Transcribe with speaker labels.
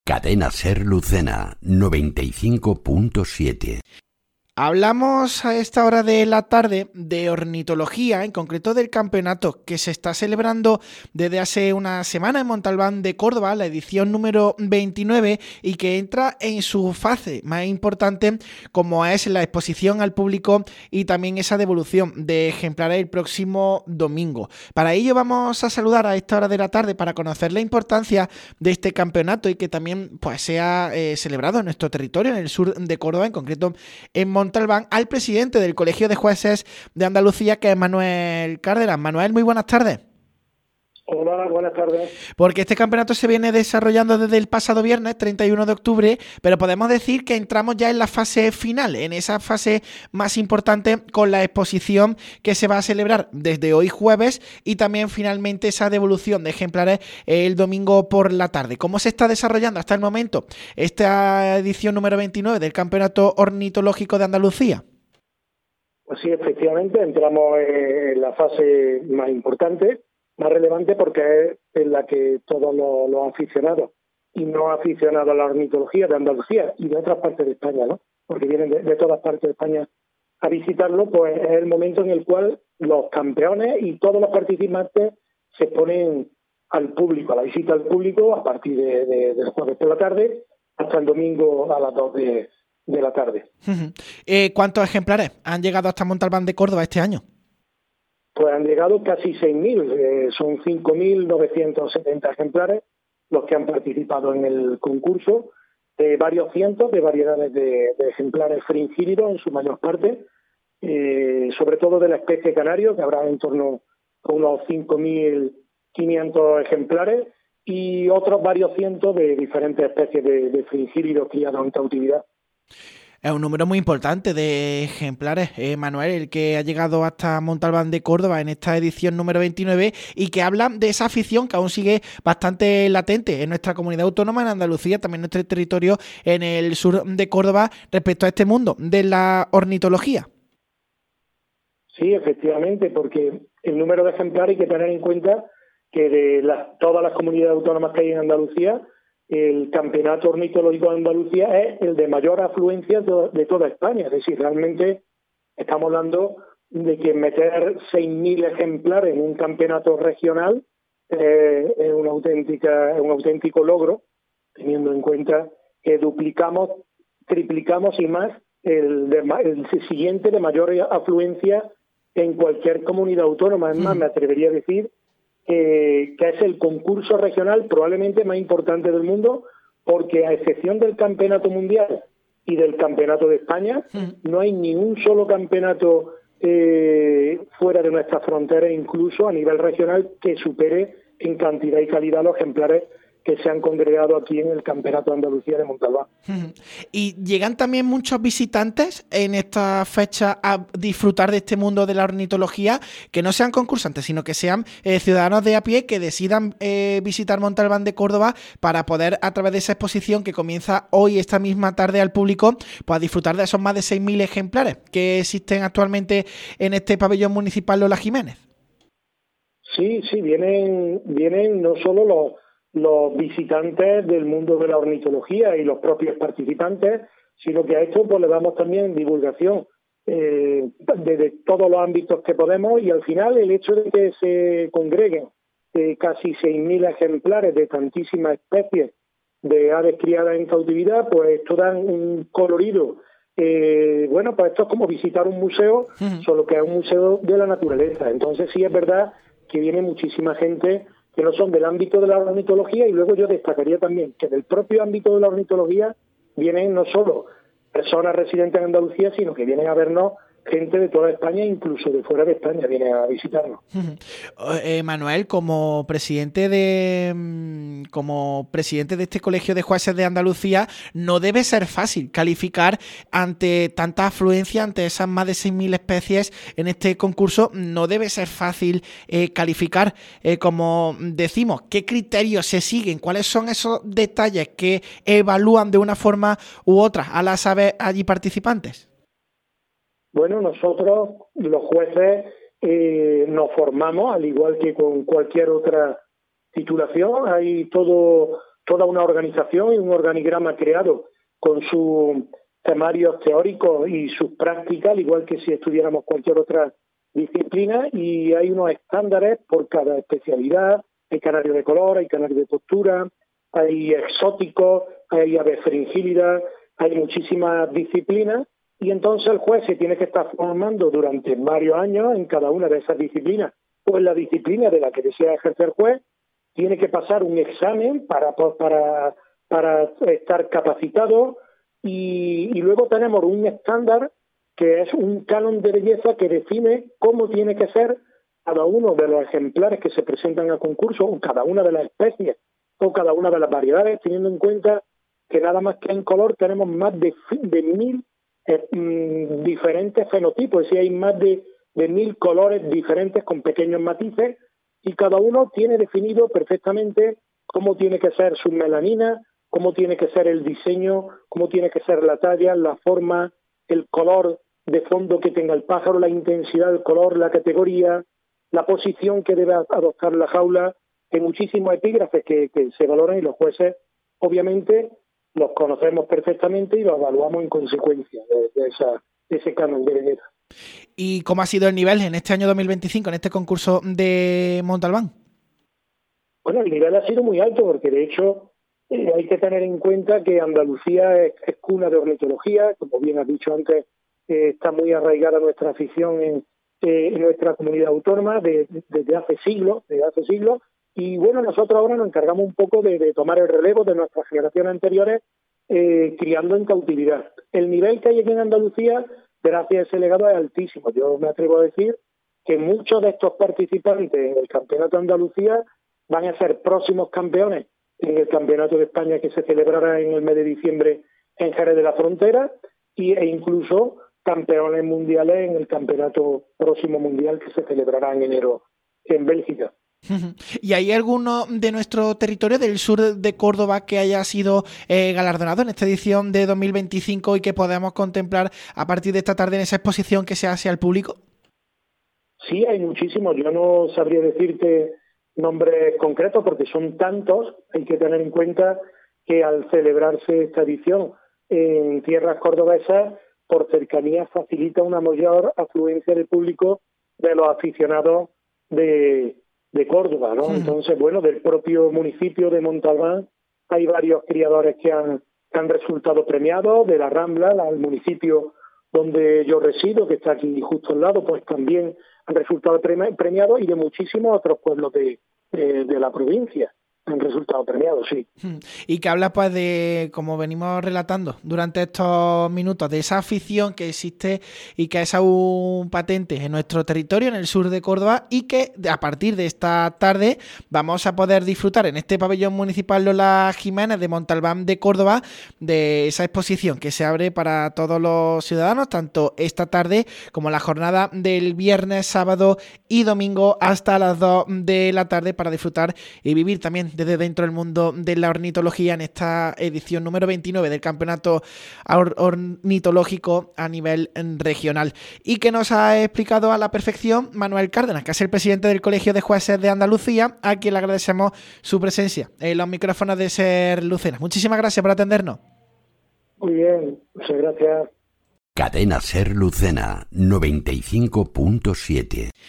Speaker 1: Cadena Ser Lucena 95.7.
Speaker 2: Hablamos a esta hora de la tarde de ornitología, en concreto del campeonato que se está celebrando desde hace una semana en Montalbán de Córdoba, la edición número 29, y que entra en su fase más importante, como es la exposición al público y también esa devolución de ejemplares el próximo domingo. Para ello vamos a saludar a esta hora de la tarde para conocer la importancia de este campeonato y que también pues sea celebrado en nuestro territorio, en el sur de Córdoba, en concreto en Montalbán, al presidente del Colegio de Jueces de Andalucía, que es Manuel Cárdenas. Manuel, muy buenas tardes.
Speaker 3: Hola, buenas tardes.
Speaker 2: Porque este campeonato se viene desarrollando desde el pasado viernes, 31 de octubre, pero podemos decir que entramos ya en la fase final, en esa fase más importante, con la exposición que se va a celebrar desde hoy jueves y también finalmente esa devolución de ejemplares el domingo por la tarde. ¿Cómo se está desarrollando hasta el momento esta edición número 29 del Campeonato Ornitológico de Andalucía?
Speaker 3: Pues sí, efectivamente, entramos en la fase más importante, más relevante, porque es en la que todos los aficionados y no aficionados a la ornitología de Andalucía y de otras partes de España, ¿no? Porque vienen de todas partes de España a visitarlo, pues es el momento en el cual los campeones y todos los participantes se ponen al público, a la visita al público a partir del jueves por la tarde hasta el domingo a las 2 de la tarde.
Speaker 2: ¿Cuántos ejemplares han llegado hasta Montalbán de Córdoba este año?
Speaker 3: Pues han llegado casi 6.000, son 5.970 ejemplares los que han participado en el concurso, varios cientos de variedades de ejemplares fringílidos en su mayor parte, sobre todo de la especie canario, que habrá en torno a unos 5.500 ejemplares, y otros varios cientos de diferentes especies de fringílidos criados en cautividad.
Speaker 2: Es un número muy importante de ejemplares, Manuel, el que ha llegado hasta Montalbán de Córdoba en esta edición número 29 y que habla de esa afición que aún sigue bastante latente en nuestra comunidad autónoma, en Andalucía, también en nuestro territorio, en el sur de Córdoba, respecto a este mundo de la ornitología.
Speaker 3: Sí, efectivamente, porque el número de ejemplares hay que tener en cuenta que de todas las comunidades autónomas que hay en Andalucía, el Campeonato Ornitológico de Andalucía es el de mayor afluencia de toda España. Es decir, realmente estamos hablando de que meter 6.000 ejemplares en un campeonato regional es un auténtico logro, teniendo en cuenta que duplicamos, triplicamos y más el siguiente de mayor afluencia en cualquier comunidad autónoma. Es más, me atrevería a decir que es el concurso regional probablemente más importante del mundo, porque a excepción del campeonato mundial y del campeonato de España, no hay ni un solo campeonato fuera de nuestras fronteras, incluso a nivel regional, que supere en cantidad y calidad los ejemplares que se han congregado aquí en el Campeonato de Andalucía de Montalbán.
Speaker 2: Y llegan también muchos visitantes en esta fecha a disfrutar de este mundo de la ornitología, que no sean concursantes, sino que sean ciudadanos de a pie que decidan visitar Montalbán de Córdoba para poder, a través de esa exposición que comienza hoy, esta misma tarde, al público, pues disfrutar de esos más de 6.000 ejemplares que existen actualmente en este pabellón municipal Lola Jiménez.
Speaker 3: Sí, vienen no solo los visitantes del mundo de la ornitología y los propios participantes, sino que a esto pues le damos también divulgación de todos los ámbitos que podemos, y al final el hecho de que se congreguen casi 6.000 ejemplares de tantísimas especies de aves criadas en cautividad, pues esto da un colorido. Bueno, pues esto es como visitar un museo, solo que es un museo de la naturaleza. Entonces sí es verdad que viene muchísima gente que no son del ámbito de la ornitología, y luego yo destacaría también que del propio ámbito de la ornitología vienen no solo personas residentes en Andalucía, sino que vienen a vernos gente de toda España, incluso de fuera de España, viene a visitarnos.
Speaker 2: Manuel, como presidente de este Colegio de Jueces de Andalucía, no debe ser fácil calificar ante tanta afluencia, ante esas más de 6.000 especies en este concurso. No debe ser fácil calificar, como decimos, qué criterios se siguen, cuáles son esos detalles que evalúan de una forma u otra a las aves allí participantes.
Speaker 3: Bueno, nosotros, los jueces, nos formamos, al igual que con cualquier otra titulación. Hay todo toda una organización y un organigrama creado con sus temarios teóricos y sus prácticas, al igual que si estudiáramos cualquier otra disciplina, y hay unos estándares por cada especialidad. Hay canarios de color, hay canarios de postura, hay exóticos, hay aves fringílidas, hay muchísimas disciplinas, y entonces el juez se tiene que estar formando durante varios años en cada una de esas disciplinas, o en la disciplina de la que desea ejercer juez. Tiene que pasar un examen para estar capacitado, y luego tenemos un estándar que es un canon de belleza que define cómo tiene que ser cada uno de los ejemplares que se presentan a concurso, o cada una de las especies, o cada una de las variedades, teniendo en cuenta que nada más que en color tenemos más de 1.000 diferentes fenotipos, es decir, hay más de 1.000 colores diferentes con pequeños matices, y cada uno tiene definido perfectamente cómo tiene que ser su melanina, cómo tiene que ser el diseño, cómo tiene que ser la talla, la forma, el color de fondo que tenga el pájaro, la intensidad del color, la categoría, la posición que debe adoptar la jaula. Hay muchísimos epígrafes que se valoran, y los jueces obviamente los conocemos perfectamente y los evaluamos en consecuencia de ese canon de belleza.
Speaker 2: ¿Y cómo ha sido el nivel en este año 2025, en este concurso de Montalbán?
Speaker 3: Bueno, el nivel ha sido muy alto, porque de hecho hay que tener en cuenta que Andalucía es cuna de ornitología. Como bien has dicho antes, está muy arraigada nuestra afición en nuestra comunidad autónoma desde hace siglos. Y bueno, nosotros ahora nos encargamos un poco de tomar el relevo de nuestras generaciones anteriores, criando en cautividad. El nivel que hay aquí en Andalucía, gracias a ese legado, es altísimo. Yo me atrevo a decir que muchos de estos participantes en el Campeonato de Andalucía van a ser próximos campeones en el Campeonato de España, que se celebrará en el mes de diciembre en Jerez de la Frontera, e incluso campeones mundiales en el Campeonato próximo mundial, que se celebrará en enero en Bélgica.
Speaker 2: ¿Y hay alguno de nuestro territorio, del sur de Córdoba, que haya sido galardonado en esta edición de 2025 y que podamos contemplar a partir de esta tarde en esa exposición que se hace al público?
Speaker 3: Sí, hay muchísimos. Yo no sabría decirte nombres concretos porque son tantos. Hay que tener en cuenta que al celebrarse esta edición en tierras cordobesas, por cercanía facilita una mayor afluencia de público de los aficionados de Córdoba, ¿no? Entonces, bueno, del propio municipio de Montalbán hay varios criadores que han resultado premiados. De la Rambla, el municipio donde yo resido, que está aquí justo al lado, pues también han resultado premiados, y de muchísimos otros pueblos de la provincia han resultado premiados, sí.
Speaker 2: Y que habla, pues, de, como venimos relatando durante estos minutos, de esa afición que existe y que es aún patente en nuestro territorio, en el sur de Córdoba, y que a partir de esta tarde vamos a poder disfrutar en este pabellón municipal Lola Jiménez de Montalbán de Córdoba de esa exposición que se abre para todos los ciudadanos, tanto esta tarde como la jornada del viernes, sábado y domingo hasta las 2 de la tarde, para disfrutar y vivir también desde dentro del mundo de la ornitología en esta edición número 29 del Campeonato Ornitológico a nivel regional. Y que nos ha explicado a la perfección Manuel Cárdenas, que es el presidente del Colegio de Jueces de Andalucía, a quien le agradecemos su presencia en los micrófonos de Ser Lucena. Muchísimas gracias por atendernos.
Speaker 3: Muy bien, muchas gracias.
Speaker 1: Cadena Ser Lucena 95.7.